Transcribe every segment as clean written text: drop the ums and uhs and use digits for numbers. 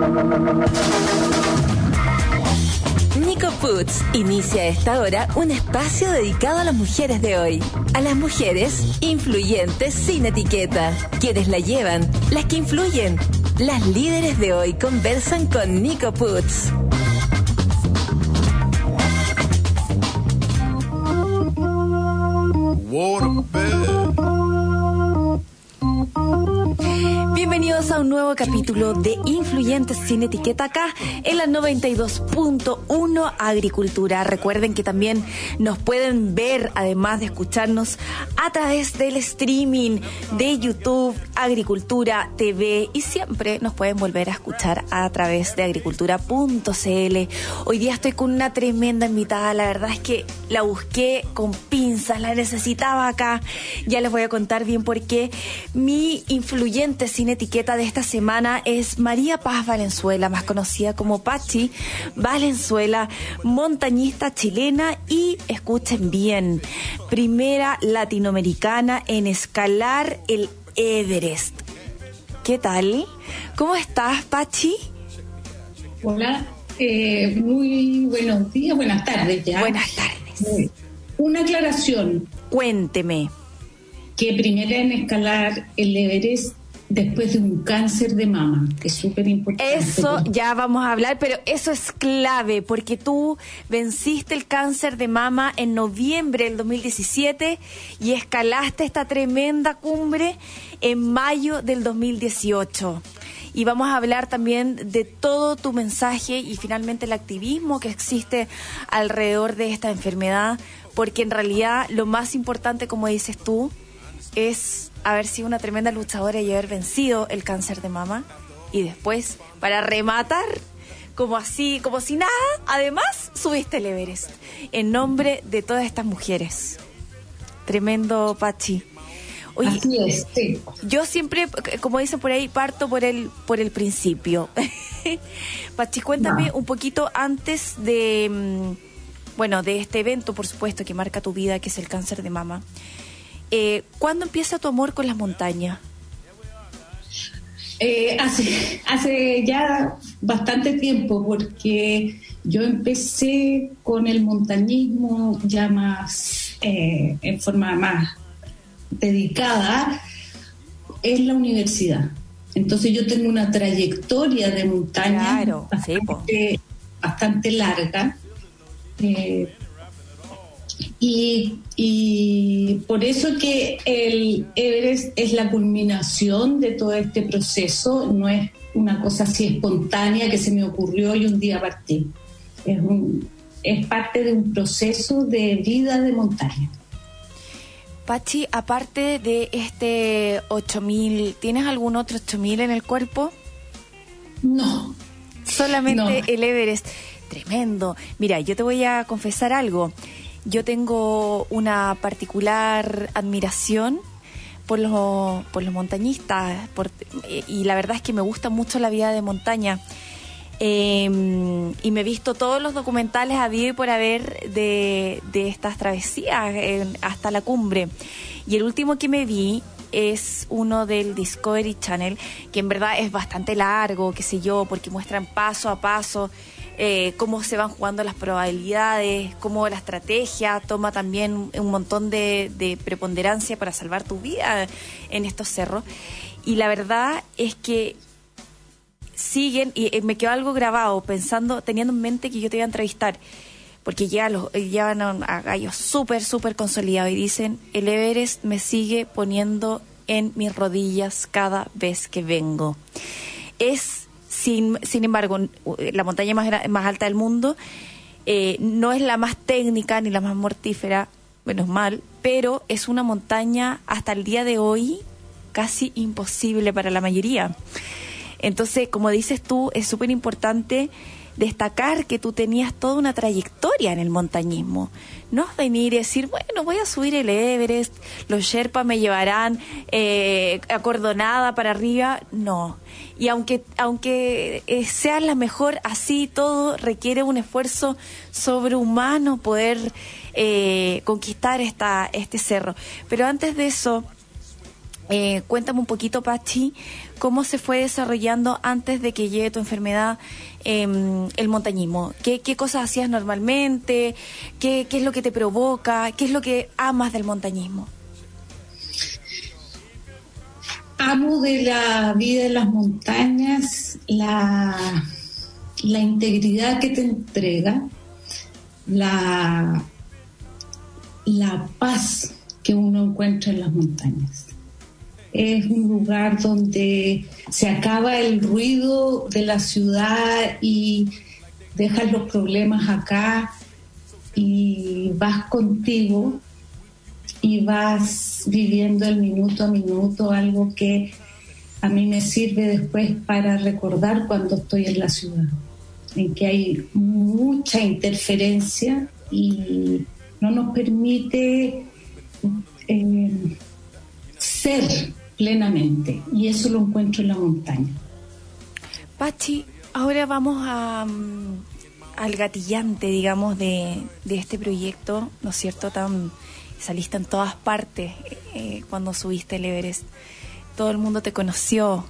Nico Foods inicia a esta hora un espacio dedicado a las mujeres de hoy. A las mujeres influyentes sin etiqueta. Quienes la llevan, las que influyen. Las líderes de hoy conversan con Nico Foods. Bienvenidos a un nuevo capítulo de Influyentes sin Etiqueta acá en la 92.1 Agricultura. Recuerden que también nos pueden ver, además de escucharnos, a través del streaming de YouTube, Agricultura TV, y siempre nos pueden volver a escuchar a través de agricultura.cl. Hoy día estoy con una tremenda invitada, la verdad es que la busqué con pinzas, la necesitaba acá. Ya les voy a contar bien por qué. Mi influyente sin etiqueta de esta semana es María Paz Valenzuela, más conocida como Pachi Valenzuela, montañista chilena y, escuchen bien, primera latinoamericana en escalar el Everest. ¿Qué tal? ¿Cómo estás, Pachi? Hola, muy buenos días, buenas tardes ya. Buenas tardes. Una aclaración. Cuénteme. Que primera en escalar el Everest después de un cáncer de mama, que es súper importante. Eso ya vamos a hablar, pero eso es clave, porque tú venciste el cáncer de mama en noviembre del 2017 y escalaste esta tremenda cumbre en mayo del 2018. Y vamos a hablar también de todo tu mensaje y finalmente el activismo que existe alrededor de esta enfermedad, porque en realidad lo más importante, como dices tú, es haber sido una tremenda luchadora y haber vencido el cáncer de mama. Y después, para rematar, como si nada, además subiste el Everest en nombre de todas estas mujeres. Tremendo, Pachi. Oye, así es, sí. Yo siempre, como dicen por ahí, parto por el principio. Pachi, cuéntame un poquito antes de, de este evento, por supuesto, que marca tu vida, que es el cáncer de mama. ¿Cuándo empieza tu amor con las montañas? Hace ya bastante tiempo, porque yo empecé con el montañismo ya más, en forma más dedicada, en la universidad. Entonces yo tengo una trayectoria de montaña bastante larga. Y por eso que el Everest es la culminación de todo este proceso, no es una cosa así espontánea que se me ocurrió y un día partí. Es parte de un proceso de vida de montaña. Pachi, aparte de este 8000, ¿tienes algún otro 8000 en el cuerpo? No. Solamente no. El Everest. Tremendo. Mira, yo te voy a confesar algo. Yo tengo una particular admiración por los montañistas, y la verdad es que me gusta mucho la vida de montaña. Y me he visto todos los documentales habido y por haber de estas travesías hasta la cumbre. Y el último que me vi es uno del Discovery Channel, que en verdad es bastante largo, qué sé yo, porque muestran paso a paso cómo se van jugando las probabilidades, cómo la estrategia toma también un montón de preponderancia para salvar tu vida en estos cerros. Y la verdad es que siguen, y me quedó algo grabado, teniendo en mente que yo te iba a entrevistar, porque llevan a gallos súper consolidados y dicen: el Everest me sigue poniendo en mis rodillas cada vez que vengo. Sin embargo, la montaña más alta del mundo, no es la más técnica ni la más mortífera, menos mal, pero es una montaña hasta el día de hoy casi imposible para la mayoría. Entonces, como dices tú, es súper importante destacar que tú tenías toda una trayectoria en el montañismo. No es venir y decir, bueno, voy a subir el Everest, los Sherpas me llevarán acordonada para arriba. No. Y aunque seas la mejor, así todo requiere un esfuerzo sobrehumano poder conquistar este cerro. Pero antes de eso, Cuéntame un poquito, Pachi, cómo se fue desarrollando antes de que llegue tu enfermedad el montañismo. ¿Qué cosas hacías normalmente? ¿Qué es lo que te provoca? ¿Qué es lo que amas del montañismo? Amo de la vida en las montañas la integridad que te entrega, la paz que uno encuentra en las montañas. Es un lugar donde se acaba el ruido de la ciudad y dejas los problemas acá y vas contigo y vas viviendo el minuto a minuto, algo que a mí me sirve después para recordar cuando estoy en la ciudad, en que hay mucha interferencia y no nos permite ser plenamente, y eso lo encuentro en la montaña. Pachi, ahora vamos al gatillante, digamos, de este proyecto, ¿no es cierto? Saliste en todas partes cuando subiste el Everest. Todo el mundo te conoció,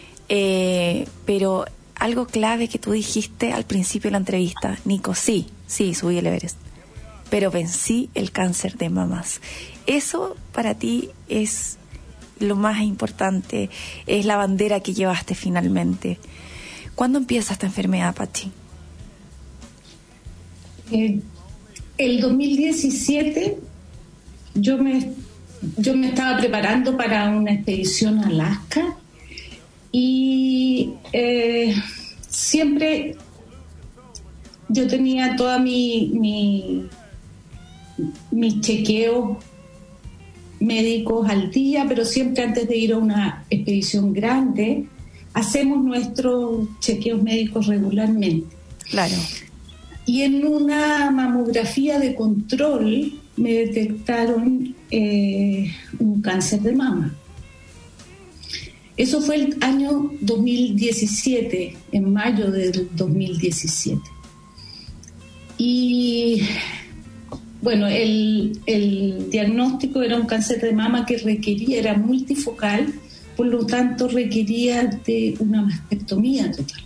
pero algo clave que tú dijiste al principio de la entrevista: Nico, sí, subí el Everest, pero vencí el cáncer de mamas. Eso para ti es lo más importante, es la bandera que llevaste finalmente. ¿Cuándo empieza esta enfermedad, Pachi? El 2017 yo me estaba preparando para una expedición a Alaska y siempre yo tenía toda mi chequeo médicos al día, pero siempre antes de ir a una expedición grande hacemos nuestros chequeos médicos regularmente. Claro. Y en una mamografía de control me detectaron un cáncer de mama. Eso fue el año 2017, en mayo del 2017. Y bueno, el diagnóstico era un cáncer de mama que era multifocal, por lo tanto requería de una mastectomía total.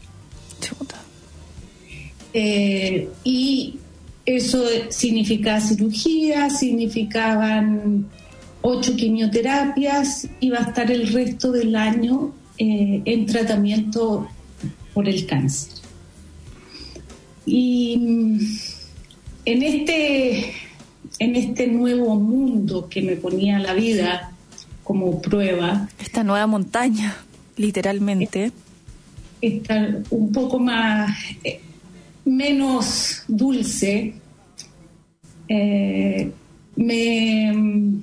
Y eso significaba cirugía, significaban 8 quimioterapias, iba a estar el resto del año en tratamiento por el cáncer. Y en este nuevo mundo que me ponía la vida como prueba, esta nueva montaña, literalmente, está un poco menos dulce, me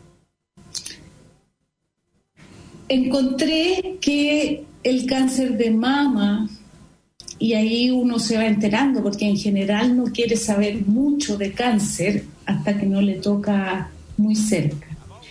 encontré que el cáncer de mama, y ahí uno se va enterando, porque en general no quiere saber mucho de cáncer hasta que no le toca muy cerca.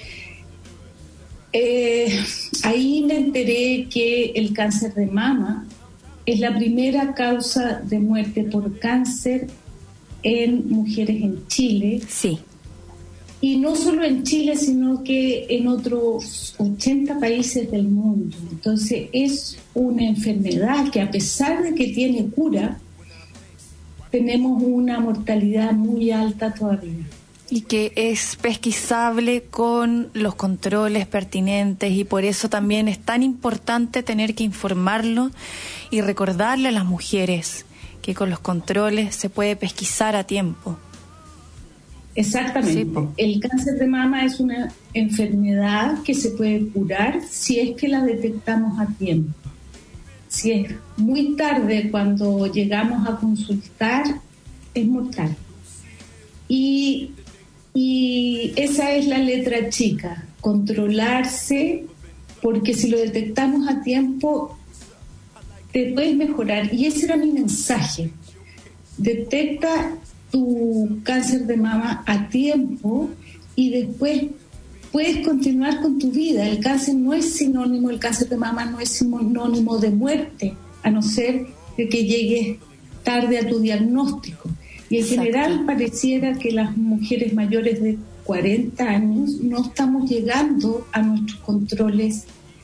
Ahí me enteré que el cáncer de mama es la primera causa de muerte por cáncer en mujeres en Chile. Sí. Y no solo en Chile, sino que en otros 80 países del mundo. Entonces es una enfermedad que, a pesar de que tiene cura, tenemos una mortalidad muy alta todavía. Y que es pesquisable con los controles pertinentes, y por eso también es tan importante tener que informarlo y recordarle a las mujeres que con los controles se puede pesquisar a tiempo. Exactamente. Sí. El cáncer de mama es una enfermedad que se puede curar si es que la detectamos a tiempo. Si es muy tarde cuando llegamos a consultar, es mortal. Y esa es la letra chica, controlarse, porque si lo detectamos a tiempo, te puedes mejorar. Y ese era mi mensaje. Detecta tu cáncer de mama a tiempo y después puedes continuar con tu vida. El cáncer no es sinónimo, el cáncer de mama no es sinónimo de muerte, a no ser de que llegues tarde a tu diagnóstico. Y en general pareciera que las mujeres mayores de 40 años no estamos llegando a nuestros controles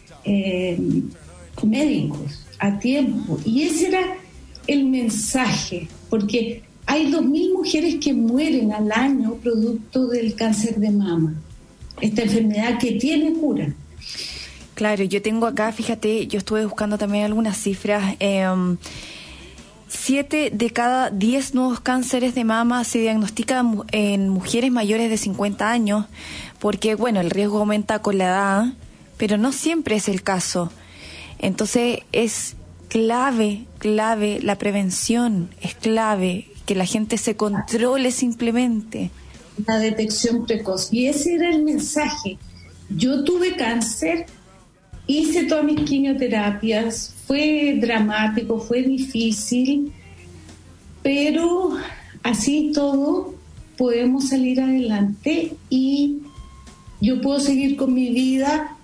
médicos a tiempo. Y ese era el mensaje, porque hay 2.000 mujeres que mueren al año producto del cáncer de mama, esta enfermedad que tiene cura. Claro, yo tengo acá, fíjate, yo estuve buscando también algunas cifras. 7 de cada 10 nuevos cánceres de mama se diagnostican en mujeres mayores de 50 años, porque, bueno, el riesgo aumenta con la edad, pero no siempre es el caso. Entonces, es clave la prevención, es clave que la gente se controle simplemente. La detección precoz. Y ese era el mensaje. Yo tuve cáncer, hice todas mis quimioterapias, fue dramático, fue difícil, pero así todo podemos salir adelante y yo puedo seguir con mi vida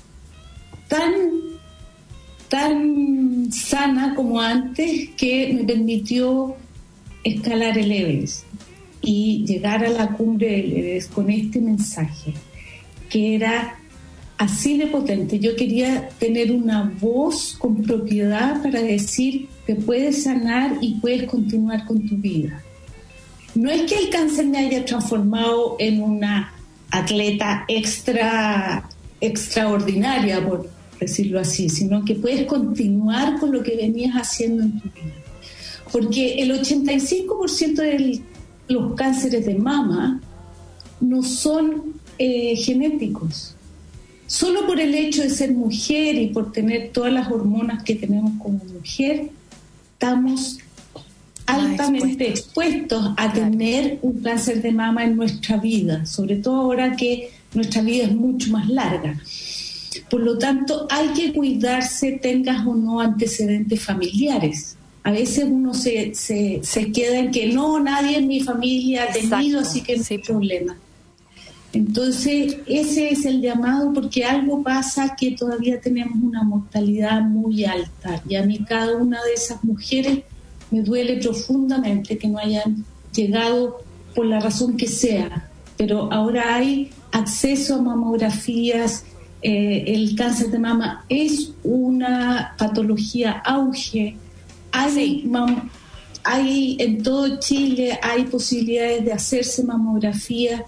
tan sana como antes, que me permitió escalar el Everest y llegar a la cumbre del Everest con este mensaje, que era así de potente. Yo quería tener una voz con propiedad para decir que puedes sanar y puedes continuar con tu vida. No es que el cáncer me haya transformado en una atleta extraordinaria, por decirlo así, sino que puedes continuar con lo que venías haciendo en tu vida. Porque el 85% de los cánceres de mama no son genéticos. Solo por el hecho de ser mujer y por tener todas las hormonas que tenemos como mujer, estamos altamente expuestos a tener un cáncer de mama en nuestra vida, sobre todo ahora que nuestra vida es mucho más larga. Por lo tanto, hay que cuidarse, tengas o no antecedentes familiares. A veces uno se queda en que no, nadie en mi familia ha tenido, así que no hay problema. Entonces, ese es el llamado, porque algo pasa, que todavía tenemos una mortalidad muy alta. Y a mí cada una de esas mujeres me duele profundamente que no hayan llegado por la razón que sea. Pero ahora hay acceso a mamografías. El cáncer de mama es una patología auge. Hay en todo Chile hay posibilidades de hacerse mamografía.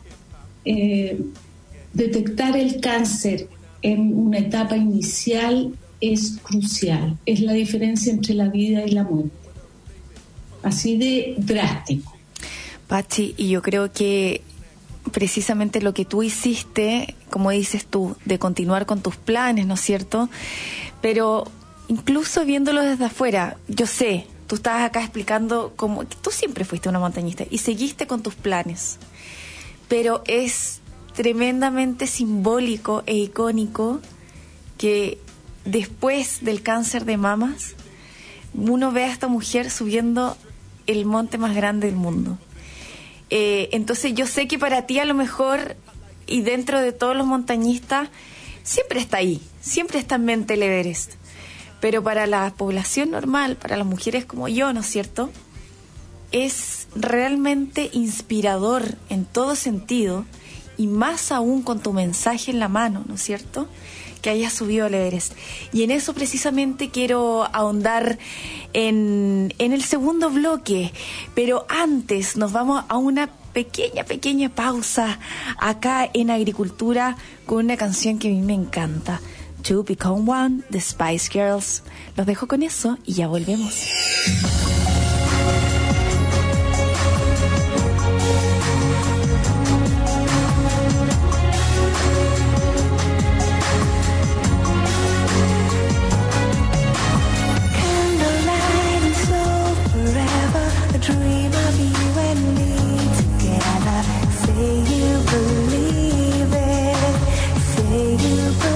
Detectar el cáncer en una etapa inicial es crucial. Es la diferencia entre la vida y la muerte. Así de drástico. Pachi, y yo creo que precisamente lo que tú hiciste, como dices tú, de continuar con tus planes, ¿no es cierto? Pero incluso viéndolo desde afuera, yo sé, tú estabas acá explicando cómo tú siempre fuiste una montañista y seguiste con tus planes. Pero es tremendamente simbólico e icónico que después del cáncer de mamas uno ve a esta mujer subiendo el monte más grande del mundo. Entonces yo sé que para ti a lo mejor, y dentro de todos los montañistas, siempre está ahí, siempre está en mente el Everest. Pero para la población normal, para las mujeres como yo, ¿no es cierto?, es realmente inspirador en todo sentido, y más aún con tu mensaje en la mano, ¿no es cierto?, que hayas subido al Everest. Y en eso precisamente quiero ahondar en el segundo bloque, pero antes nos vamos a una pequeña pausa acá en Agricultura con una canción que a mí me encanta, To Become One, The Spice Girls. Los dejo con eso y ya volvemos.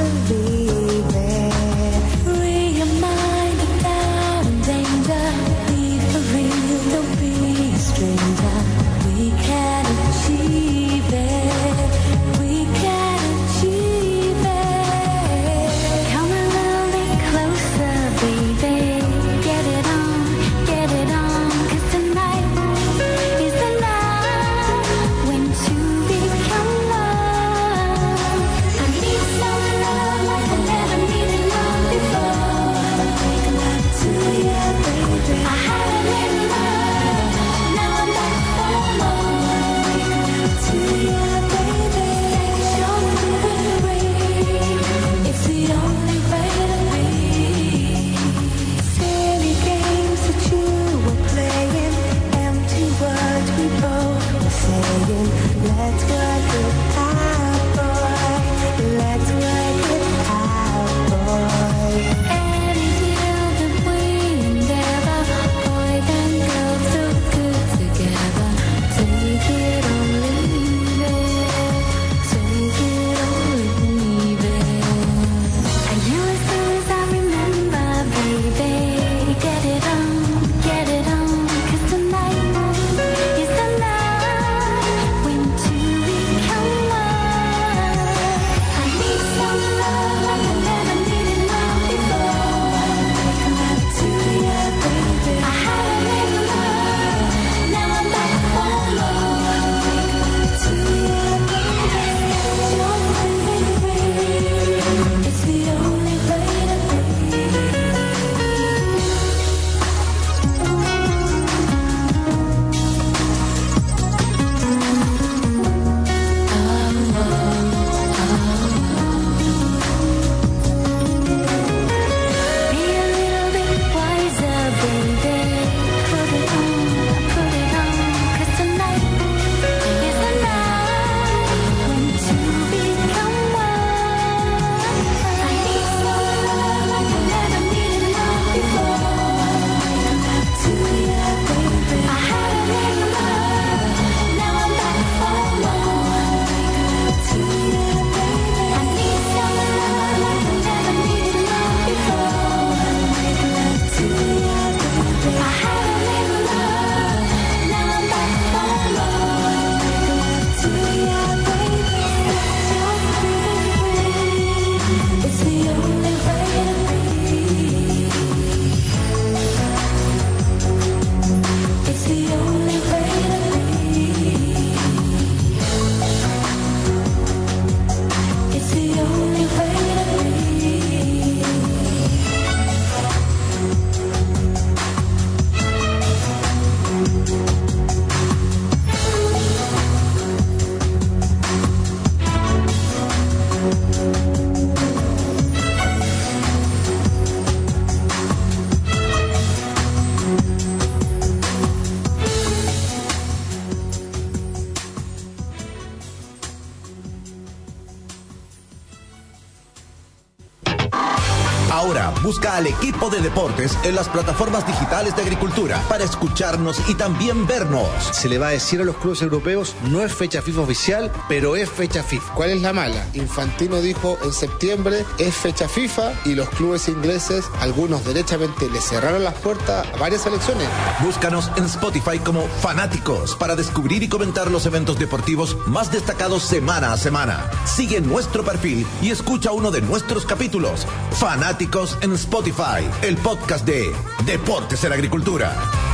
Free your mind of doubt and danger. Busca al equipo de deportes en las plataformas digitales de Agricultura para escucharnos y también vernos. Se le va a decir a los clubes europeos, no es fecha FIFA oficial, pero es fecha FIFA. ¿Cuál es la mala? Infantino dijo en septiembre, es fecha FIFA, y los clubes ingleses, algunos derechamente le cerraron las puertas a varias selecciones. Búscanos en Spotify como Fanáticos para descubrir y comentar los eventos deportivos más destacados semana a semana. Sigue nuestro perfil y escucha uno de nuestros capítulos. Fanáticos en Spotify, el podcast de Deportes en Agricultura.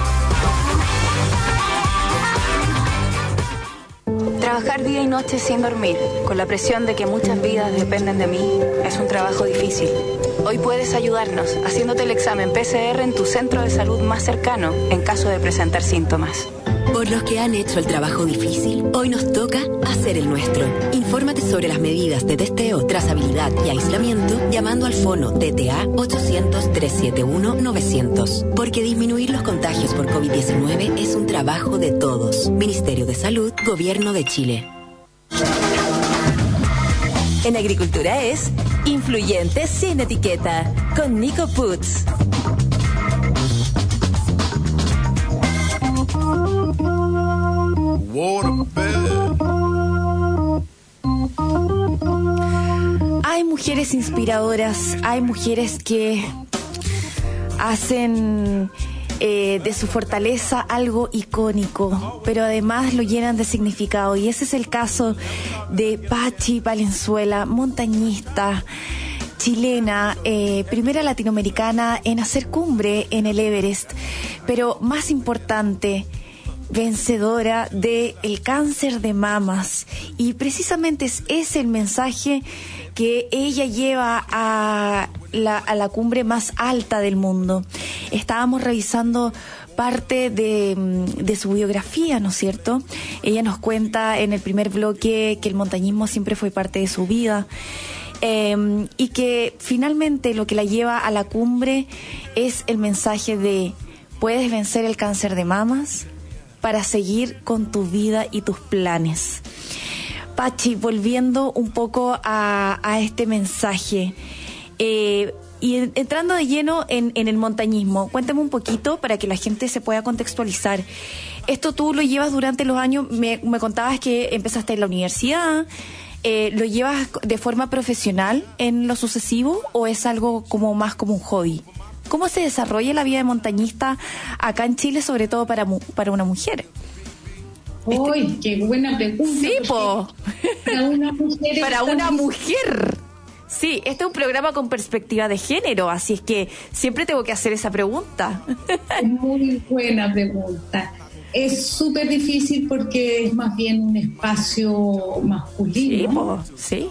Trabajar día y noche sin dormir, con la presión de que muchas vidas dependen de mí, es un trabajo difícil. Hoy puedes ayudarnos haciéndote el examen PCR en tu centro de salud más cercano en caso de presentar síntomas. Por los que han hecho el trabajo difícil, hoy nos toca hacer el nuestro. Infórmate sobre las medidas de testeo, trazabilidad y aislamiento llamando al fono TTA 800-371-900. Porque disminuir los contagios por COVID-19 es un trabajo de todos. Ministerio de Salud, Gobierno de Chile. En Agricultura es Influyente sin etiqueta, con Nico Putz. Hay mujeres inspiradoras, hay mujeres que hacen de su fortaleza algo icónico, pero además lo llenan de significado, y ese es el caso de Pachi Valenzuela, montañista chilena, primera latinoamericana en hacer cumbre en el Everest, pero más importante, vencedora del cáncer de mamas. Y precisamente es ese el mensaje que ella lleva a la cumbre más alta del mundo. Estábamos revisando parte de su biografía, ¿no es cierto? Ella nos cuenta en el primer bloque que el montañismo siempre fue parte de su vida, y que finalmente lo que la lleva a la cumbre es el mensaje de: puedes vencer el cáncer de mamas para seguir con tu vida y tus planes. Pachi, volviendo un poco a este mensaje, y entrando de lleno en el montañismo, cuéntame un poquito para que la gente se pueda contextualizar. Esto tú lo llevas durante los años, me contabas que empezaste en la universidad, ¿lo llevas de forma profesional en lo sucesivo o es algo como más como un hobby? ¿Cómo se desarrolla la vida de montañista acá en Chile, sobre todo para una mujer? ¡Uy, qué buena pregunta! Sí, po. Para una mujer. Para una mujer. Sí, este es un programa con perspectiva de género, así es que siempre tengo que hacer esa pregunta. Muy buena pregunta. Es súper difícil porque es más bien un espacio masculino. Sí,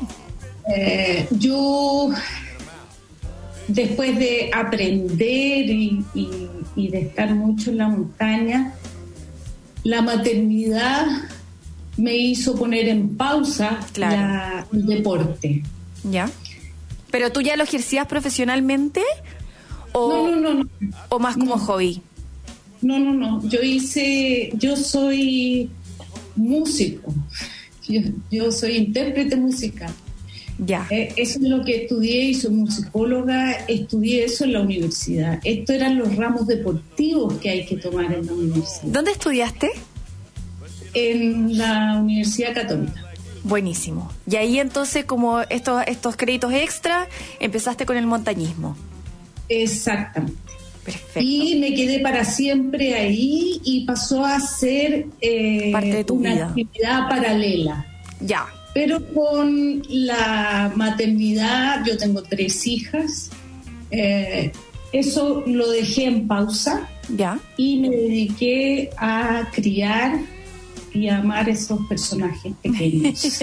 yo, después de aprender y de estar mucho en la montaña, la maternidad me hizo poner en pausa el deporte. ¿Ya? ¿Pero tú ya lo ejercías profesionalmente? No. ¿O más como hobby? No. Yo soy músico. Yo soy intérprete musical. Ya. Eso es lo que estudié, y soy musicóloga, estudié eso en la universidad. Estos eran los ramos deportivos que hay que tomar en la universidad. ¿Dónde estudiaste? En la Universidad Católica. Buenísimo. Y ahí entonces, como estos créditos extra, empezaste con el montañismo. Exactamente. Perfecto. Y me quedé para siempre ahí y pasó a ser parte de tu vida. Actividad paralela. Ya. Pero con la maternidad, yo tengo 3 hijas, eso lo dejé en pausa. Ya. Y me dediqué a criar y a amar esos personajes pequeños.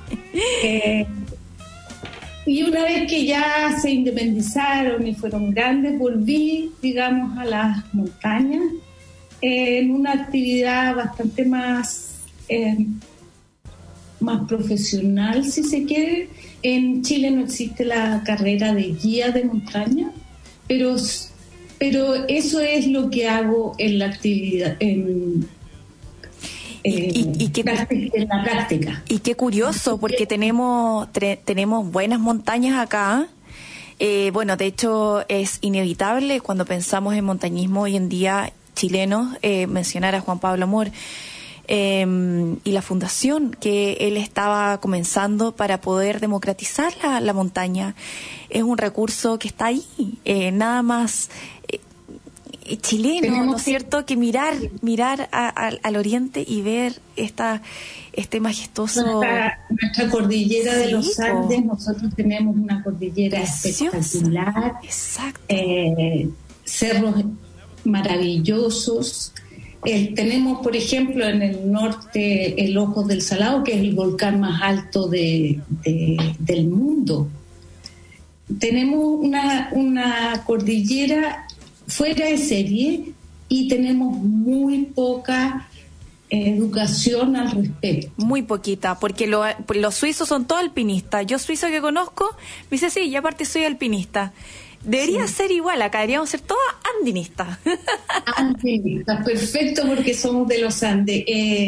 Y una vez que ya se independizaron y fueron grandes, volví, digamos, a las montañas en una actividad bastante más profesional, si se quiere. En Chile no existe la carrera de guía de montaña, pero eso es lo que hago en la actividad, en la práctica. Y qué curioso, porque tenemos buenas montañas acá, Bueno, de hecho es inevitable cuando pensamos en montañismo hoy en día chileno mencionar a Juan Pablo Amor y la fundación que él estaba comenzando para poder democratizar la montaña. Es un recurso que está ahí, nada más chileno, ¿no es cierto? Que mirar al oriente y ver este majestuoso... Nuestra cordillera de los Andes, nosotros tenemos una cordillera espectacular, cerros maravillosos. Tenemos, por ejemplo, en el norte el Ojos del Salado, que es el volcán más alto del mundo. Tenemos una cordillera fuera de serie y tenemos muy poca educación al respecto. Muy poquita, porque los suizos son todos alpinistas. Yo suizo que conozco, me dice, sí, y aparte soy alpinista. Debería ser igual, acá deberíamos ser todas andinistas. Andinistas, perfecto, porque somos de los Andes.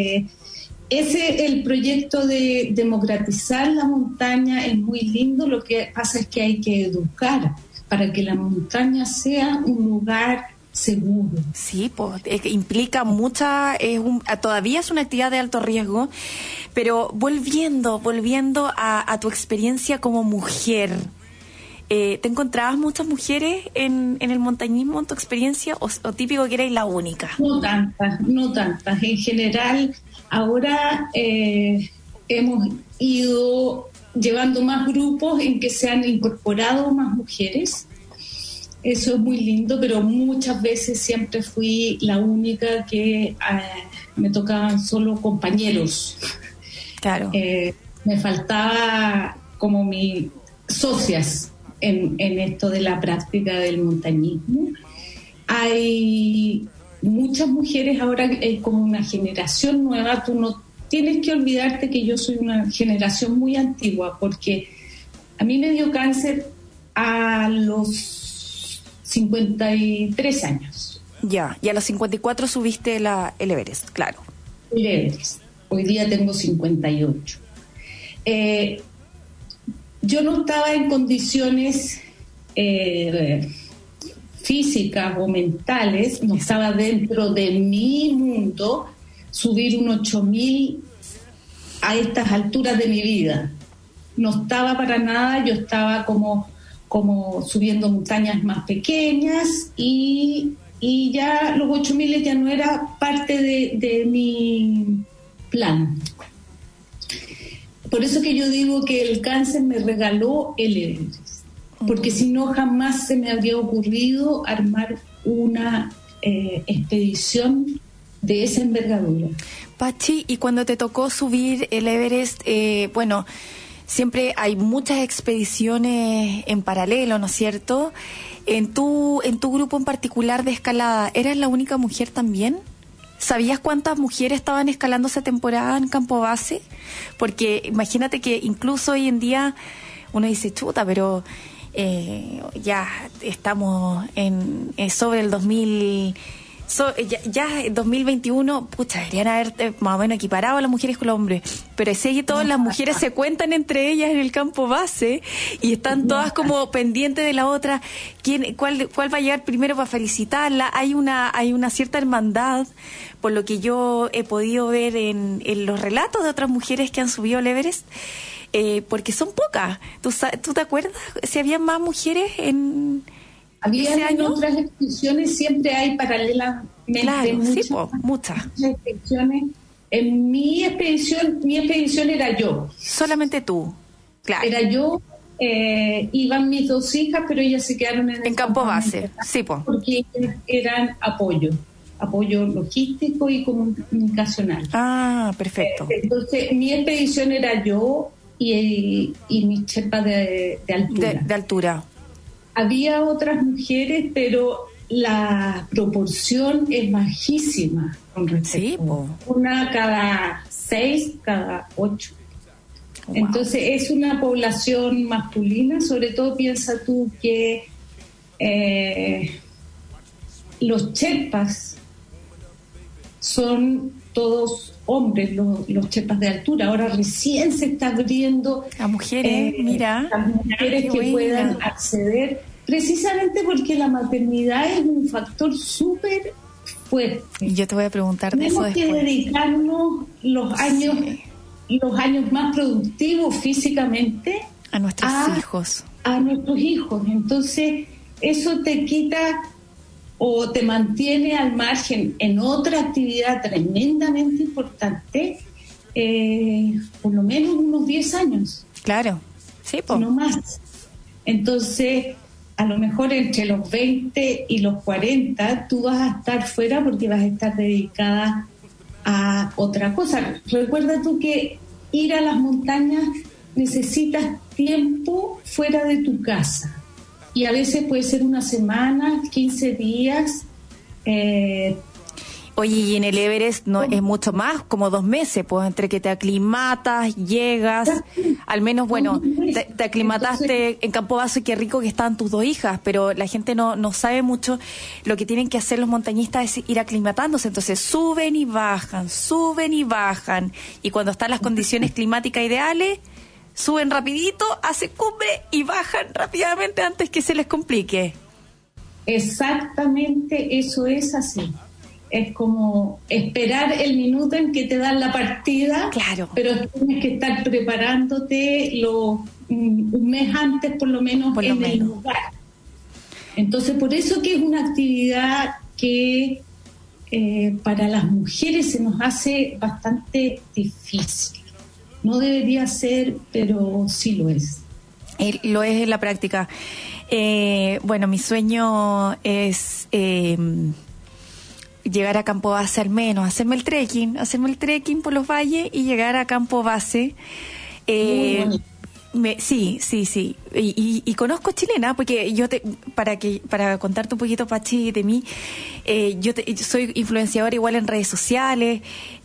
El proyecto de democratizar la montaña es muy lindo, lo que pasa es que hay que educar para que la montaña sea un lugar seguro. Sí, pues implica todavía es una actividad de alto riesgo, pero volviendo a tu experiencia como mujer, ¿te encontrabas muchas mujeres en el montañismo en tu experiencia o típico que erais la única? No tantas. En general, ahora hemos ido llevando más grupos en que se han incorporado más mujeres. Eso es muy lindo, pero muchas veces siempre fui la única que me tocaban solo compañeros. Claro. Me faltaba como mis socias en esto de la práctica del montañismo. Hay muchas mujeres ahora, como una generación nueva. Tú no tienes que olvidarte que yo soy una generación muy antigua, porque a mí me dio cáncer a los 53 años. Ya, y a los 54 subiste el Everest, claro. El Everest. Hoy día tengo 58. Yo no estaba en condiciones físicas o mentales, no estaba dentro de mi mundo subir un 8.000 a estas alturas de mi vida. No estaba para nada, yo estaba como subiendo montañas más pequeñas y ya los 8.000 ya no era parte de mi plan. Por eso que yo digo que el cáncer me regaló el Everest, porque si no jamás se me habría ocurrido armar una expedición de esa envergadura. Pachi, y cuando te tocó subir el Everest, siempre hay muchas expediciones en paralelo, ¿no es cierto? En tu grupo en particular de escalada, ¿eras la única mujer también? ¿Sabías cuántas mujeres estaban escalando esa temporada en Campo Base? Porque imagínate que incluso hoy en día uno dice, chuta, pero ya estamos sobre el 2000... ya 2021, pucha, deberían haber más o menos equiparado a las mujeres con los hombres, pero si todas las mujeres se cuentan entre ellas en el campo base y están todas como pendientes de la otra, cuál va a llegar primero para felicitarla. Hay una cierta hermandad, por lo que yo he podido ver en los relatos de otras mujeres que han subido el Everest, porque son pocas. ¿Tú te acuerdas si había más mujeres en había en otras expediciones? Siempre hay paralelamente muchas expediciones. En mi expedición era yo. Solamente tú, claro. Era yo, iban mis dos hijas, pero ellas se quedaron en campo base, porque eran apoyo logístico y comunicacional. Ah, perfecto. Entonces, mi expedición era yo y mi chepa de altura. De altura. Había otras mujeres, pero la proporción es bajísima con respecto. Sí, una cada 6, cada 8. Wow. Entonces es una población masculina. Sobre todo piensa tú que los Sherpas son todos hombres, los Sherpas de altura. Ahora recién se está abriendo a mujeres, mira, las mujeres que puedan acceder, precisamente porque la maternidad es un factor súper fuerte. Y yo te voy a preguntar de eso después. Tenemos que dedicarnos los años más productivos físicamente a nuestros hijos. A nuestros hijos. Entonces, eso te quita o te mantiene al margen en otra actividad tremendamente importante, por lo menos unos 10 años. Claro, sí, po. No más. Entonces, a lo mejor entre los 20 y los 40 tú vas a estar fuera porque vas a estar dedicada a otra cosa. Recuerda tú que ir a las montañas necesitas tiempo fuera de tu casa. Y a veces puede ser una semana, 15 días. Oye, y en el Everest no es mucho más, como 2 meses, pues entre que te aclimatas, llegas, al menos, bueno, te aclimataste en Campobasso y qué rico que estaban tus 2 hijas, pero la gente no sabe mucho. Lo que tienen que hacer los montañistas es ir aclimatándose, entonces suben y bajan, y cuando están las condiciones climáticas ideales, suben rapidito, hacen cumbre y bajan rápidamente antes que se les complique. Exactamente, eso es así. Es como esperar el minuto en que te dan la partida, claro, pero tienes que estar preparándote un mes antes por lo menos el lugar. Entonces, por eso que es una actividad que para las mujeres se nos hace bastante difícil. No debería ser, pero sí lo es. Lo es en la práctica. Bueno, mi sueño es llegar a Campo Base al menos, hacerme el trekking por los valles y llegar a Campo Base. Sí. Y conozco chilena, porque para contarte un poquito, Pachi, de mí, yo soy influenciadora igual en redes sociales,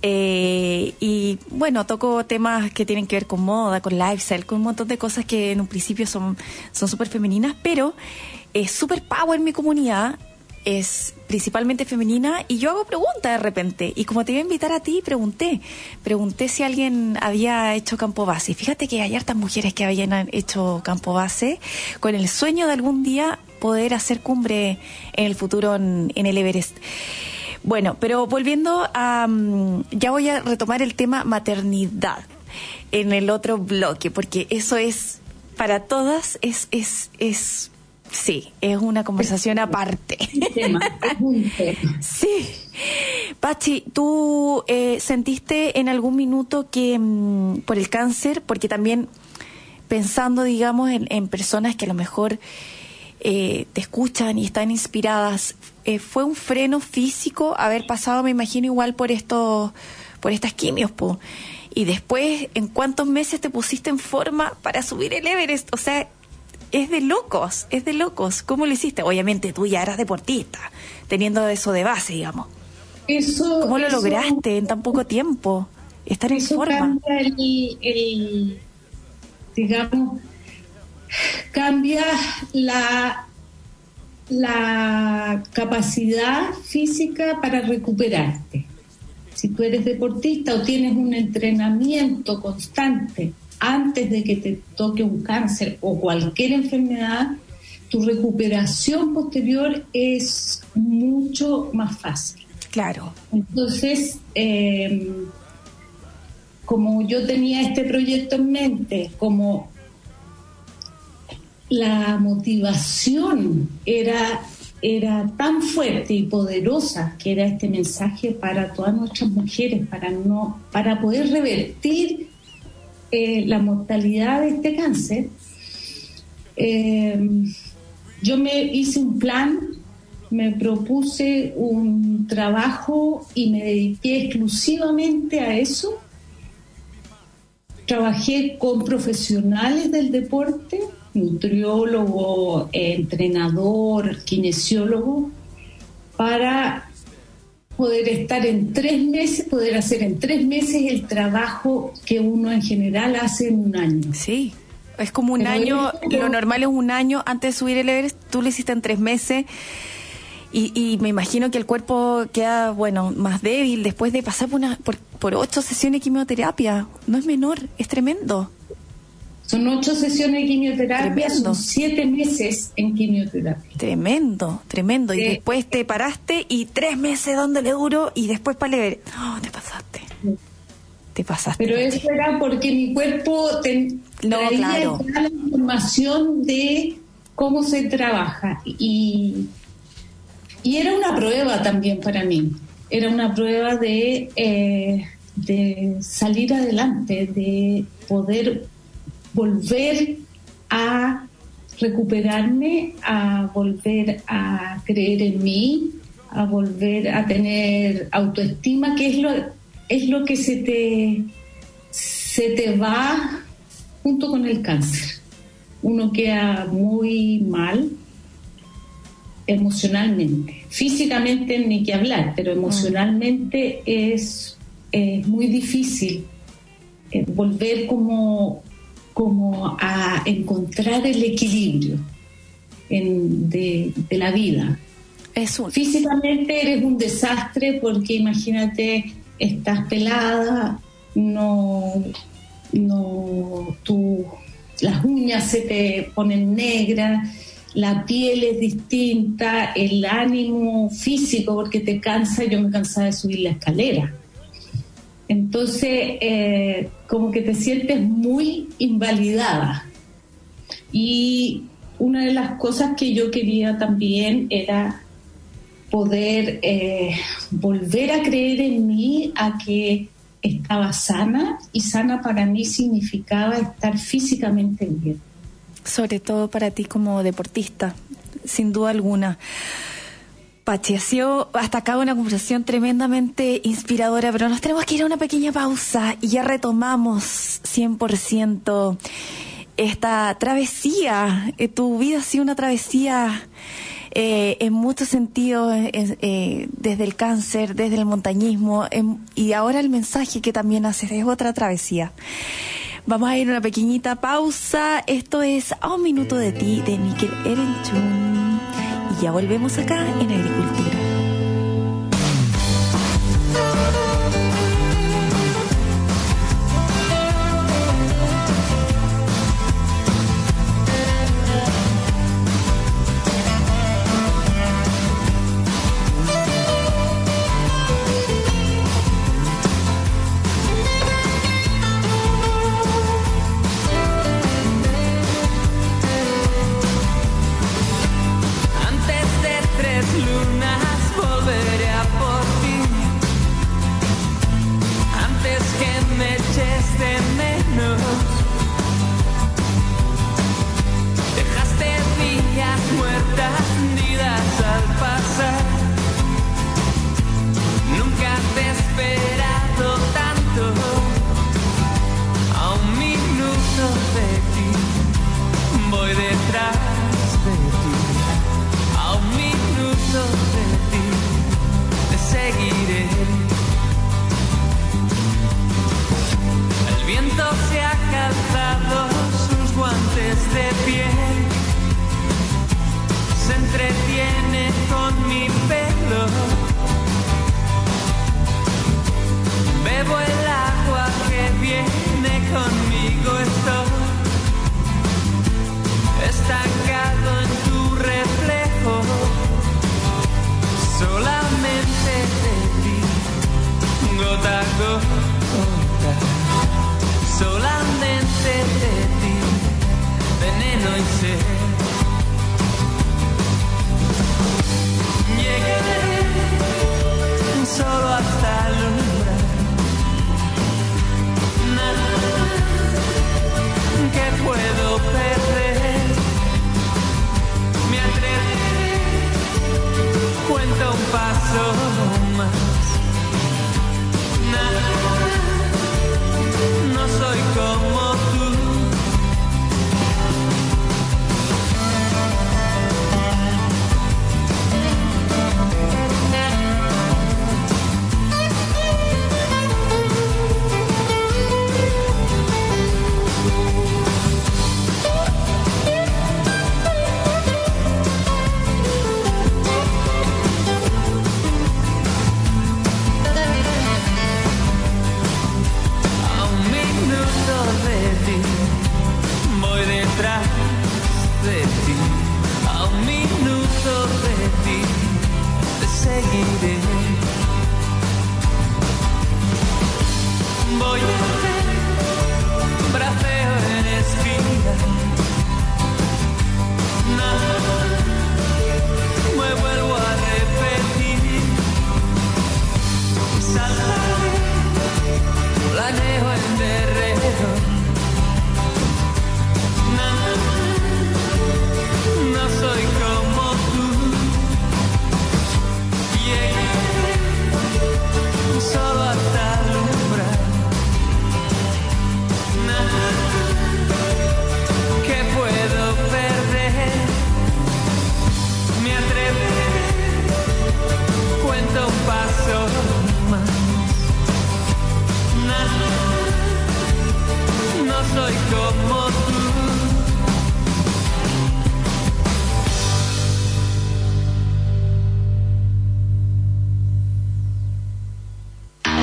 y bueno, toco temas que tienen que ver con moda, con lifestyle, con un montón de cosas que en un principio son súper femeninas, pero es súper power en mi comunidad. Es principalmente femenina y yo hago preguntas de repente, y como te iba a invitar a ti, pregunté si alguien había hecho Campo Base. Fíjate que hay hartas mujeres que habían hecho Campo Base con el sueño de algún día poder hacer cumbre en el futuro en el Everest. Bueno, pero volviendo ya voy a retomar el tema maternidad en el otro bloque, porque eso es para todas, sí, es una conversación aparte. Es un tema. Sí. Pachi, ¿tú sentiste en algún minuto que por el cáncer, porque también pensando, digamos, en personas que a lo mejor te escuchan y están inspiradas, fue un freno físico haber pasado, me imagino, igual por estas quimios, po? Y después, ¿en cuántos meses te pusiste en forma para subir el Everest? O sea, es de locos. ¿Cómo lo hiciste? Obviamente tú ya eras deportista, teniendo eso de base, digamos. ¿Cómo lo lograste en tan poco tiempo? Estar en forma. Cambia la capacidad física para recuperarte. Si tú eres deportista o tienes un entrenamiento constante antes de que te toque un cáncer o cualquier enfermedad, tu recuperación posterior es mucho más fácil. Claro. Entonces, como yo tenía este proyecto en mente, como la motivación era tan fuerte y poderosa, que era este mensaje para todas nuestras mujeres, para poder revertir la mortalidad de este cáncer, yo me hice un plan, me propuse un trabajo y me dediqué exclusivamente a eso. Trabajé con profesionales del deporte, nutriólogo, entrenador, kinesiólogo, para poder estar poder hacer en 3 meses el trabajo que uno en general hace en un año. Sí, es como un año, lo normal es un año antes de subir el Everest, tú lo hiciste en 3 meses. Y me imagino que el cuerpo queda, bueno, más débil después de pasar por 8 sesiones de quimioterapia. No es menor, es tremendo. Son 8 sesiones de quimioterapia, Tremendo. son 7 meses en quimioterapia. Tremendo, tremendo. Y Sí. después te paraste y 3 meses dándole duro y después para leer. No, te pasaste. Te pasaste. Pero eso era porque mi cuerpo traía claro. ya la información de cómo se trabaja. Y era una prueba también para mí. Era una prueba de salir adelante, de poder volver a recuperarme, a volver a creer en mí, a volver a tener autoestima, que es lo que se te va junto con el cáncer. Uno queda muy mal emocionalmente. Físicamente ni que hablar, pero emocionalmente es muy difícil volver como a encontrar el equilibrio de la vida. Físicamente eres un desastre porque imagínate, estás pelada, las uñas se te ponen negras, la piel es distinta, el ánimo físico porque te cansa. Yo me cansaba de subir la escalera. Entonces, como que te sientes muy invalidada. Y una de las cosas que yo quería también era poder volver a creer en mí, a que estaba sana, y sana para mí significaba estar físicamente bien. Sobre todo para ti como deportista, sin duda alguna. Pachi, ha sido hasta acá una conversación tremendamente inspiradora, pero nos tenemos que ir a una pequeña pausa y ya retomamos 100% esta travesía. Tu vida ha sido una travesía en muchos sentidos, desde el cáncer, desde el montañismo, y ahora el mensaje que también haces es otra travesía. Vamos a ir a una pequeñita pausa. Esto es A un Minuto de Ti, de Miquel Erenchun. Y ya volvemos acá en Agricultura.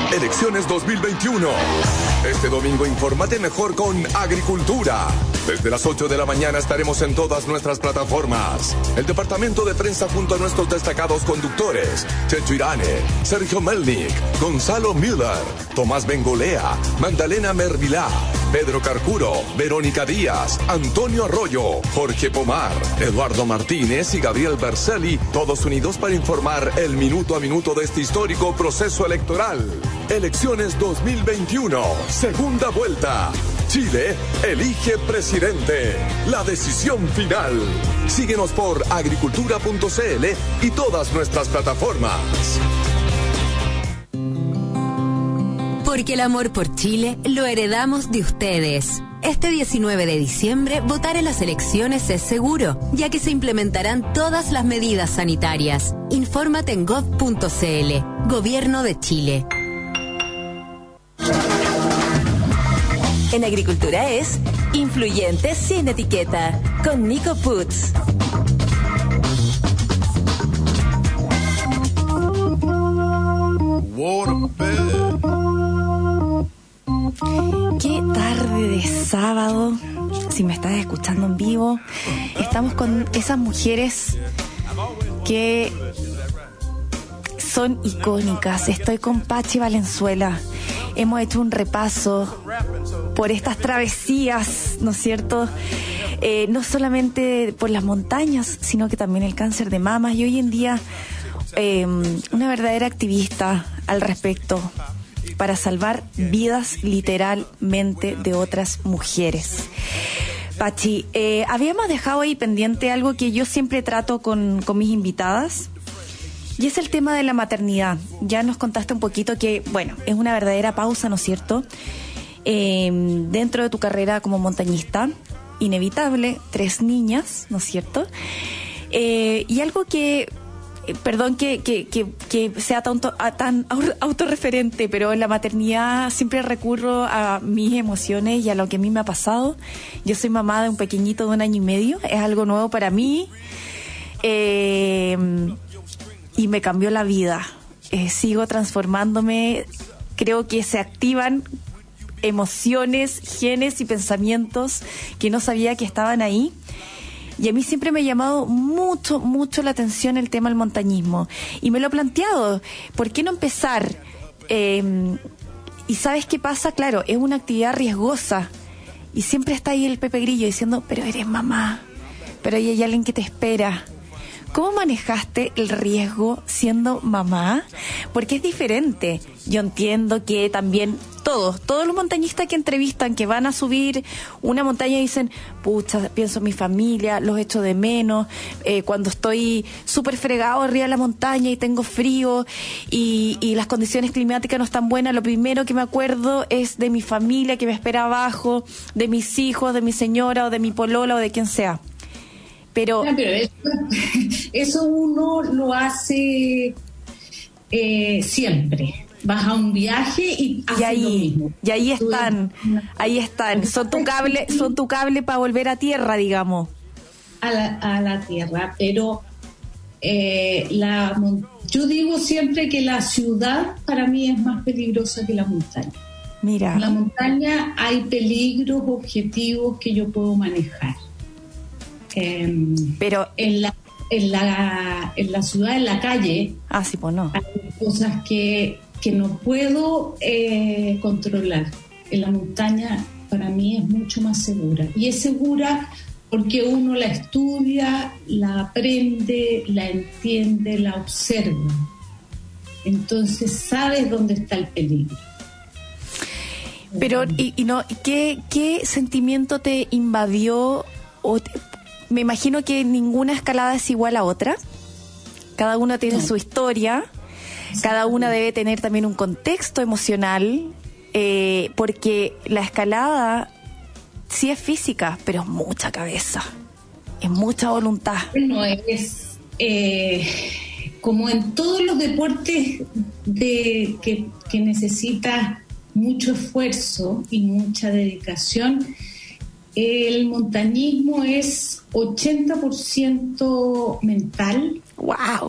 Elecciones 2021. Este domingo infórmate mejor con Agricultura. Desde las 8 de la mañana estaremos en todas nuestras plataformas. El departamento de prensa junto a nuestros destacados conductores: Checho Irane, Sergio Melnik, Gonzalo Miller, Tomás Bengolea, Magdalena Mervilá, Pedro Carcuro, Verónica Díaz, Antonio Arroyo, Jorge Pomar, Eduardo Martínez y Gabriel Berselli, todos unidos para informar el minuto a minuto de este histórico proceso electoral. Elecciones 2021, segunda vuelta. Chile elige presidente. La decisión final. Síguenos por agricultura.cl y todas nuestras plataformas. Porque el amor por Chile lo heredamos de ustedes. Este 19 de diciembre, votar en las elecciones es seguro, ya que se implementarán todas las medidas sanitarias. Infórmate en gov.cl. Gobierno de Chile. En Agricultura es Influyente sin etiqueta, con Nico Putz. Qué tarde de sábado, si me estás escuchando en vivo, estamos con esas mujeres que son icónicas. Estoy con Pachi Valenzuela. Hemos hecho un repaso por estas travesías, ¿no es cierto? No solamente por las montañas, sino que también el cáncer de mama. Y hoy en día, una verdadera activista al respecto para salvar vidas literalmente de otras mujeres. Pachi, habíamos dejado ahí pendiente algo que yo siempre trato con mis invitadas. Y es el tema de la maternidad. Ya nos contaste un poquito que, bueno, es una verdadera pausa, ¿no es cierto? Dentro de tu carrera como montañista, inevitable, 3 niñas, ¿no es cierto? Y algo que, perdón que sea tan autorreferente, pero en la maternidad siempre recurro a mis emociones y a lo que a mí me ha pasado. Yo soy mamá de un pequeñito de 1 año y medio, es algo nuevo para mí. Y me cambió la vida. Sigo transformándome. Creo que se activan emociones, genes y pensamientos que no sabía que estaban ahí. Y a mí siempre me ha llamado mucho, mucho la atención el tema del montañismo. Y me lo he planteado. ¿Por qué no empezar? Y ¿sabes qué pasa? Claro, es una actividad riesgosa. Y siempre está ahí el Pepe Grillo diciendo, pero eres mamá. Pero ahí hay alguien que te espera. ¿Cómo manejaste el riesgo siendo mamá? Porque es diferente. Yo entiendo que también todos los montañistas que entrevistan, que van a subir una montaña, dicen, pucha, pienso en mi familia, los echo de menos, cuando estoy súper fregado arriba de la montaña y tengo frío y las condiciones climáticas no están buenas, lo primero que me acuerdo es de mi familia que me espera abajo, de mis hijos, de mi señora o de mi polola o de quien sea. Pero eso uno lo hace siempre. Vas a un viaje y haces lo mismo. Y ahí están. Son tu cable para volver a tierra, digamos. A la tierra, pero yo digo siempre que la ciudad para mí es más peligrosa que la montaña. Mira. En la montaña hay peligros objetivos que yo puedo manejar. Pero en la ciudad, en la calle, sí, pues no. Hay cosas que no puedo controlar. En la montaña para mí es mucho más segura. Y es segura porque uno la estudia, la aprende, la entiende, la observa. Entonces sabes dónde está el peligro. Pero, ¿qué sentimiento te invadió? Me imagino que ninguna escalada es igual a otra. Cada una tiene su historia. Cada una debe tener también un contexto emocional. Porque la escalada sí es física, pero es mucha cabeza. Es mucha voluntad. Bueno, es como en todos los deportes que necesita mucho esfuerzo y mucha dedicación. El montañismo es 80% mental. ¡Wow!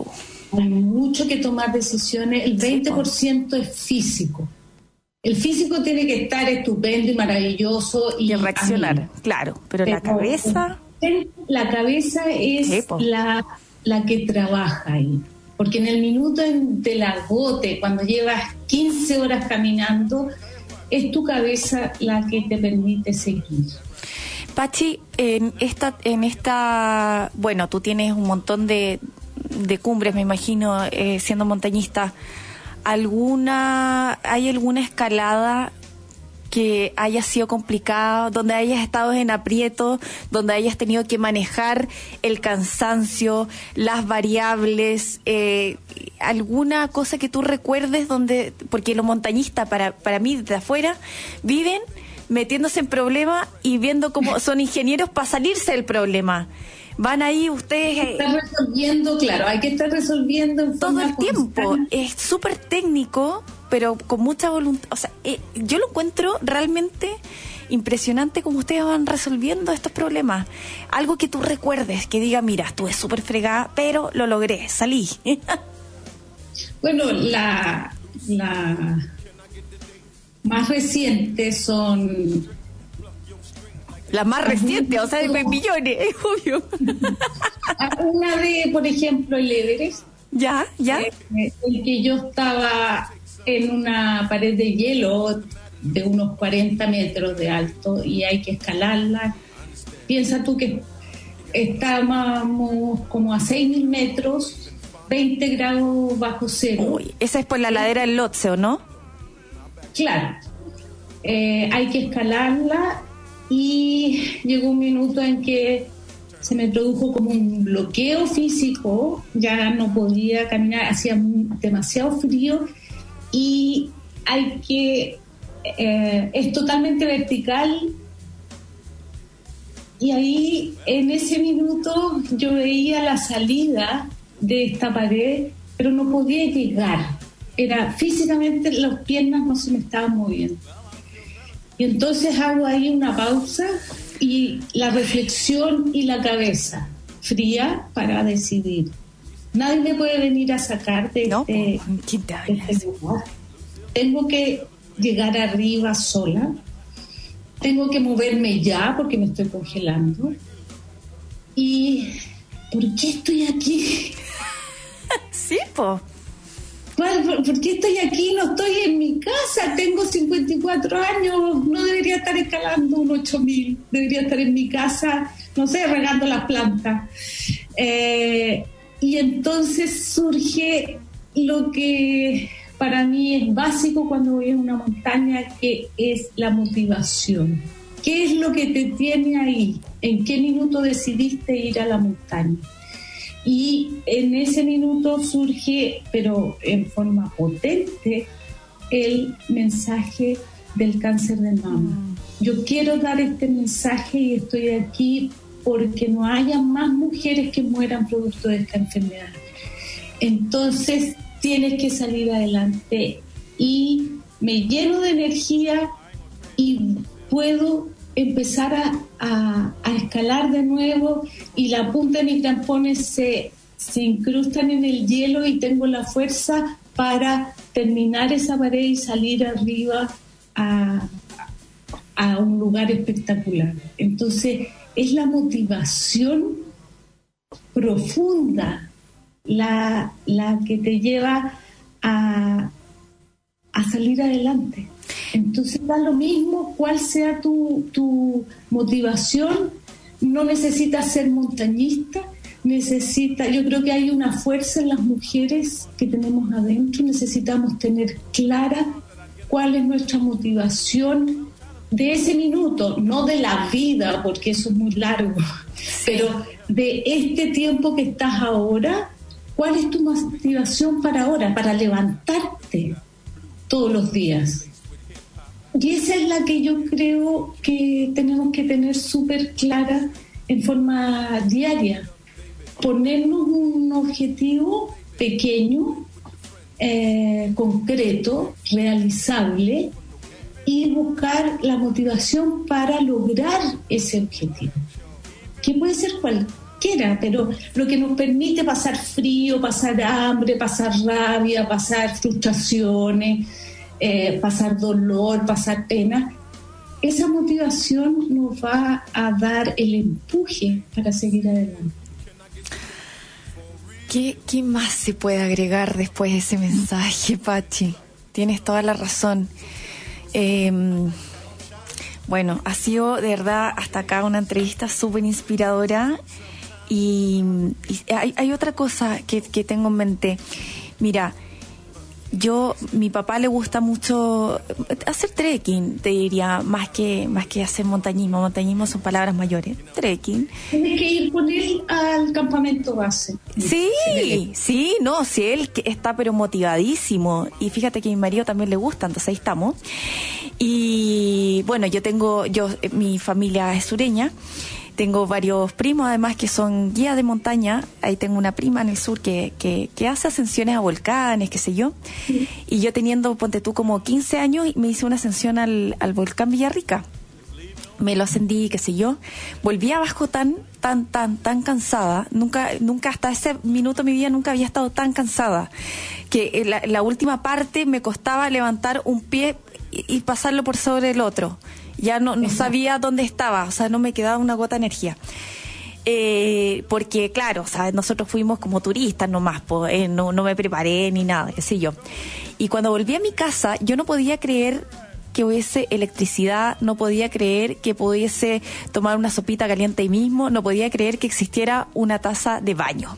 hay mucho que tomar decisiones. El 20% es físico. El físico tiene que estar estupendo y maravilloso y reaccionar, claro, pero la cabeza... La cabeza es la que trabaja ahí, porque en el minuto del agote, cuando llevas 15 horas caminando, es tu cabeza la que te permite seguir. Pachi, en esta, bueno, tú tienes un montón de cumbres, me imagino, siendo montañista. ¿Hay alguna escalada que haya sido complicada, donde hayas estado en aprieto, donde hayas tenido que manejar el cansancio, las variables, alguna cosa que tú recuerdes donde, porque los montañistas, para mí, desde afuera, viven metiéndose en problemas y viendo cómo son ingenieros para salirse del problema? Van ahí ustedes... Hay que estar resolviendo, claro, hay que estar resolviendo en todo el tiempo. Constante. Es súper técnico, pero con mucha voluntad. O sea, yo lo encuentro realmente impresionante cómo ustedes van resolviendo estos problemas. Algo que tú recuerdes, que diga, mira, estuve súper fregada, pero lo logré, salí. Bueno, la más reciente son... Las más recientes, o sea, de millones, es obvio. Una de, por ejemplo, el Everest. Ya. El que yo estaba en una pared de hielo de unos 40 metros de alto y hay que escalarla. Piensa tú que estábamos como a 6.000 metros, 20 grados bajo cero. Uy, esa es por la ladera del Lhotse, ¿o no? Claro. Hay que escalarla. Y llegó un minuto en que se me produjo como un bloqueo físico, ya no podía caminar, hacía demasiado frío y es totalmente vertical y ahí en ese minuto yo veía la salida de esta pared, pero no podía llegar, físicamente las piernas no se me estaban moviendo. Y entonces hago ahí una pausa y la reflexión y la cabeza fría para decidir. Nadie me puede venir a sacar de este lugar. Tengo que llegar arriba sola. Tengo que moverme ya porque me estoy congelando. ¿Y por qué estoy aquí? Sí, po. ¿Por qué estoy aquí? No estoy en mi casa, tengo 54 años, no debería estar escalando un 8.000, debería estar en mi casa, no sé, regando las plantas. Y entonces surge lo que para mí es básico cuando voy a una montaña, que es la motivación. ¿Qué es lo que te tiene ahí? ¿En qué minuto decidiste ir a la montaña? Y en ese minuto surge, pero en forma potente, el mensaje del cáncer de mama. Yo quiero dar este mensaje y estoy aquí porque no haya más mujeres que mueran producto de esta enfermedad. Entonces tienes que salir adelante y me lleno de energía y puedo empezar a escalar de nuevo y la punta de mis crampones se incrustan en el hielo y tengo la fuerza para terminar esa pared y salir arriba a un lugar espectacular. Entonces es la motivación profunda la que te lleva a salir adelante. Entonces da lo mismo cuál sea tu motivación, no necesitas ser montañista, yo creo que hay una fuerza en las mujeres que tenemos adentro, necesitamos tener clara cuál es nuestra motivación de ese minuto, no de la vida, porque eso es muy largo, pero de este tiempo que estás ahora, ¿cuál es tu motivación para ahora, para levantarte todos los días? Y esa es la que yo creo que tenemos que tener súper clara en forma diaria. Ponernos un objetivo pequeño, concreto, realizable y buscar la motivación para lograr ese objetivo. Que puede ser cualquiera, pero lo que nos permite pasar frío, pasar hambre, pasar rabia, pasar frustraciones, pasar dolor, pasar pena, esa motivación nos va a dar el empuje para seguir adelante. ¿Qué más se puede agregar después de ese mensaje, Pachi? Tienes toda la razón. Bueno, ha sido de verdad hasta acá una entrevista súper inspiradora y hay otra cosa que tengo en mente. Mira, mi papá le gusta mucho hacer trekking, te diría, más que hacer montañismo. Montañismo son palabras mayores. Trekking. Tienes que ir con él al campamento base. Sí, él está pero motivadísimo. Y fíjate que a mi marido también le gusta, entonces ahí estamos. Y bueno, mi familia es sureña. Tengo varios primos, además, que son guías de montaña. Ahí tengo una prima en el sur que hace ascensiones a volcanes, qué sé yo. Sí. Y yo teniendo, ponte tú, como 15 años, me hice una ascensión al volcán Villarrica. Me lo ascendí, qué sé yo. Volví abajo tan cansada. Nunca hasta ese minuto de mi vida nunca había estado tan cansada. Que la última parte me costaba levantar un pie y pasarlo por sobre el otro. Ya no sabía dónde estaba, o sea, no me quedaba una gota de energía. Porque, claro, o sea, nosotros fuimos como turistas nomás, no me preparé ni nada, qué sé yo. Y cuando volví a mi casa, yo no podía creer que hubiese electricidad, no podía creer que pudiese tomar una sopita caliente ahí mismo, no podía creer que existiera una taza de baño.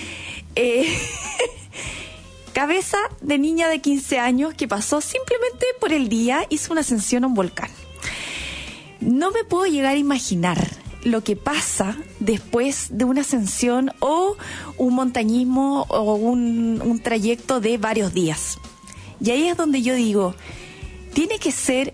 Cabeza de niña de 15 años que pasó simplemente por el día, hizo una ascensión a un volcán. No me puedo llegar a imaginar lo que pasa después de una ascensión o un montañismo o un trayecto de varios días. Y ahí es donde yo digo, tiene que ser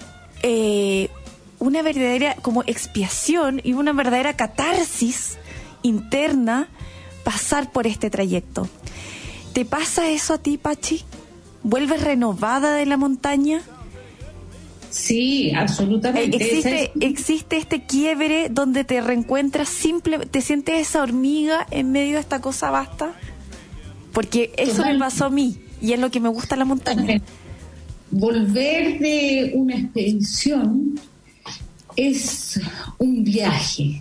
una verdadera como expiación y una verdadera catarsis interna pasar por este trayecto. ¿Te pasa eso a ti, Pachi? ¿Vuelves renovada de la montaña? Sí, absolutamente. ¿Existe este quiebre donde te reencuentras te sientes esa hormiga en medio de esta cosa vasta? Porque eso me pasó a mí y es lo que me gusta la montaña. Volver de una expedición es un viaje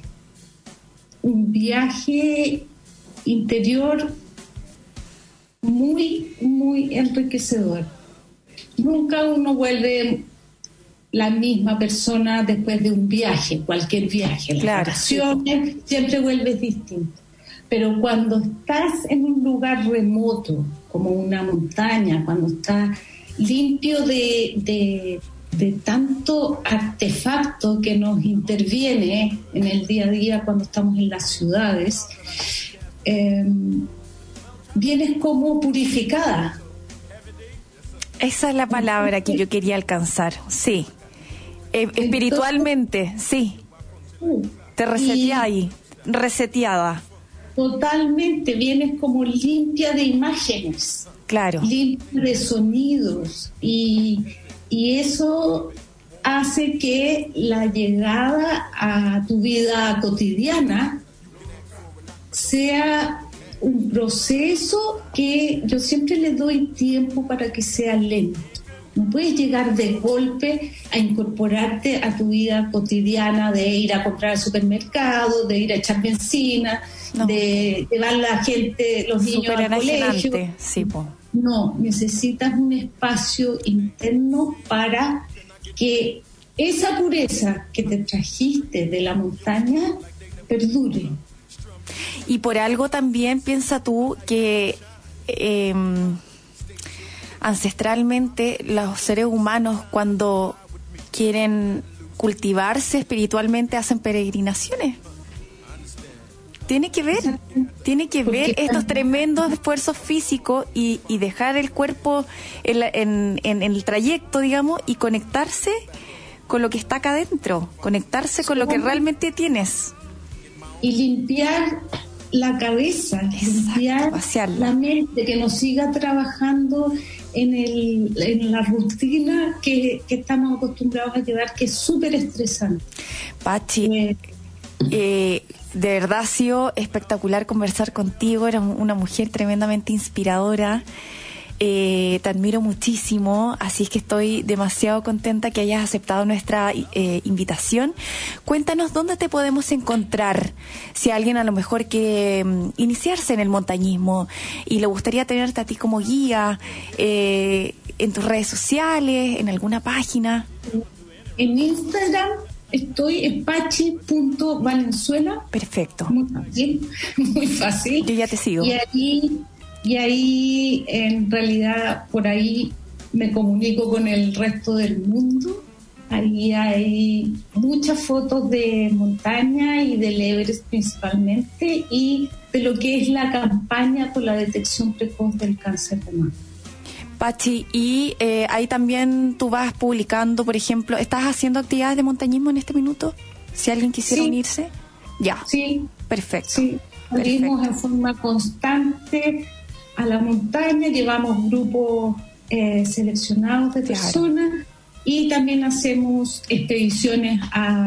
interior muy, muy enriquecedor. Nunca uno vuelve la misma persona después de un viaje, cualquier viaje. Las vacaciones siempre vuelves distinto. Pero cuando estás en un lugar remoto, como una montaña, cuando estás limpio de tanto artefacto que nos interviene en el día a día cuando estamos en las ciudades, vienes como purificada. Esa es la palabra que yo quería alcanzar, sí. Espiritualmente, sí. Te reseteada. Totalmente, vienes como limpia de imágenes. Claro. Limpia de sonidos. Y eso hace que la llegada a tu vida cotidiana sea un proceso que yo siempre le doy tiempo para que sea lento. No puedes llegar de golpe a incorporarte a tu vida cotidiana de ir a comprar al supermercado, de ir a echar benzina, de llevar la gente, los niños al colegio. Sí, po. No, necesitas un espacio interno para que esa pureza que te trajiste de la montaña perdure. Y por algo también piensa tú que ancestralmente los seres humanos cuando quieren cultivarse espiritualmente hacen peregrinaciones. Tiene que ver estos tremendos esfuerzos físicos y dejar el cuerpo en el trayecto, digamos, y conectarse con lo que está acá adentro, conectarse con lo que realmente tienes. Y limpiar la cabeza, limpiar la mente, que nos siga trabajando en la rutina que estamos acostumbrados a llevar, que es súper estresante. Pachi, De verdad ha sido espectacular conversar contigo. Eres una mujer tremendamente inspiradora. Te admiro muchísimo, así es que estoy demasiado contenta que hayas aceptado nuestra invitación. Cuéntanos dónde te podemos encontrar, si alguien a lo mejor quiere iniciarse en el montañismo y le gustaría tenerte a ti como guía, en tus redes sociales, en alguna página. En Instagram estoy en pachi.valenzuela. Perfecto. Muy fácil, muy fácil. Yo ya te sigo. Y ahí, en realidad, por ahí me comunico con el resto del mundo. Ahí hay muchas fotos de montaña y del Everest principalmente, y de lo que es la campaña por la detección precoz del cáncer de mama. Pachi, y ahí también tú vas publicando, por ejemplo, ¿estás haciendo actividades de montañismo en este minuto? Si alguien quisiera unirse. Ya. Sí. Perfecto. Sí, salimos en forma constante a la montaña, llevamos grupos seleccionados de personas, y también hacemos expediciones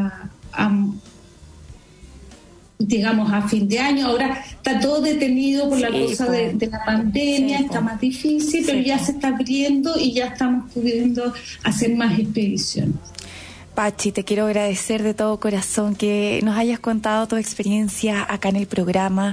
digamos a fin de año. Ahora está todo detenido por la cosa de la pandemia, está más difícil, pero ya se está abriendo y ya estamos pudiendo hacer más expediciones. Pachi, te quiero agradecer de todo corazón que nos hayas contado tu experiencia acá en el programa.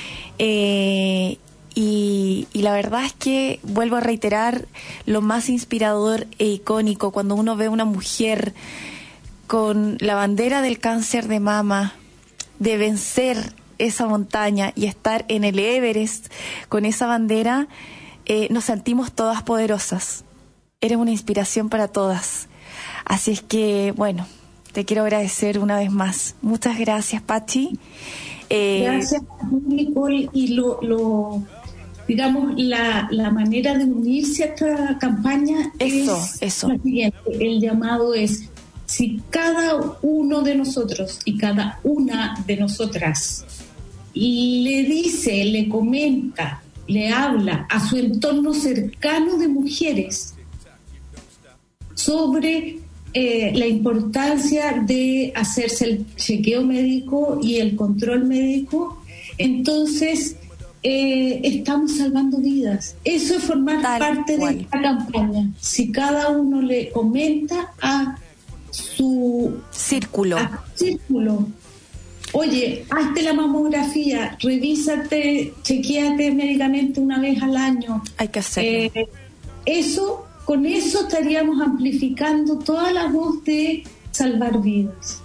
Y la verdad es que, vuelvo a reiterar, lo más inspirador e icónico cuando uno ve una mujer con la bandera del cáncer de mama, de vencer esa montaña y estar en el Everest con esa bandera, nos sentimos todas poderosas. Eres una inspiración para todas. Así es que, bueno, te quiero agradecer una vez más. Muchas gracias, Pachi. Gracias, Nicole. Y digamos, la manera de unirse a esta campaña es la siguiente. El llamado es: si cada uno de nosotros y cada una de nosotras le dice, le comenta, le habla a su entorno cercano de mujeres sobre la importancia de hacerse el chequeo médico y el control médico, entonces estamos salvando vidas. Eso es formar parte de esta campaña. Si cada uno le comenta a su círculo, oye, hazte la mamografía, revísate, chequéate médicamente una vez al año. Hay que hacerlo. Con eso estaríamos amplificando toda la voz de salvar vidas.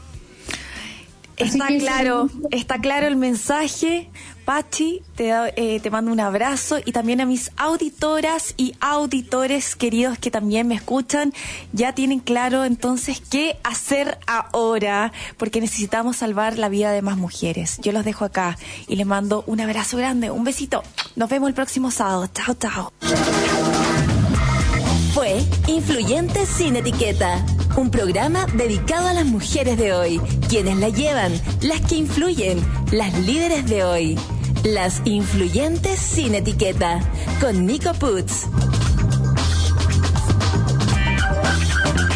Está claro el mensaje. Pachi, te mando un abrazo, y también a mis auditoras y auditores queridos que también me escuchan. Ya tienen claro entonces qué hacer ahora, porque necesitamos salvar la vida de más mujeres. Yo los dejo acá y les mando un abrazo grande, un besito. Nos vemos el próximo sábado. Chao, chao. Fue Influyentes sin Etiqueta, un programa dedicado a las mujeres de hoy, quienes la llevan, las que influyen, las líderes de hoy. Las Influyentes sin Etiqueta, con Nico Putz.